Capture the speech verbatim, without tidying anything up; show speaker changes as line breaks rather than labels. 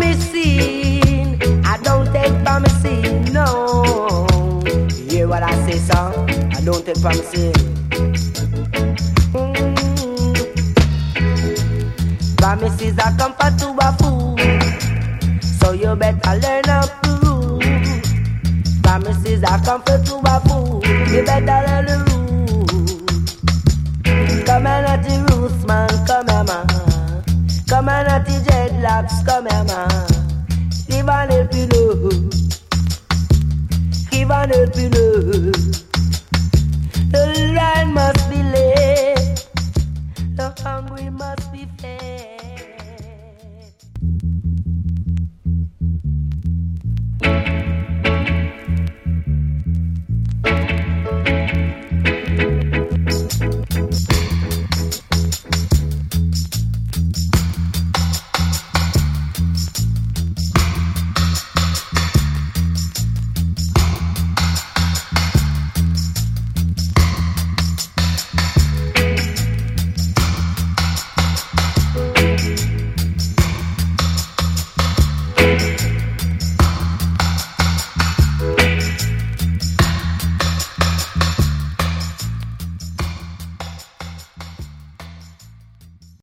promising. I don't take promising, no. You hear what I say, son? I don't take promising. Mm. Promises are comfort to a fool, so you better learn up to rule. Promises are comfort to a fool, you better learn the rules. Come on at the roots, man, come here, man. Come on at the dreadlocks, come here, man. Give an help you know. Give an help you know. The land must be laid, the hungry must be fed.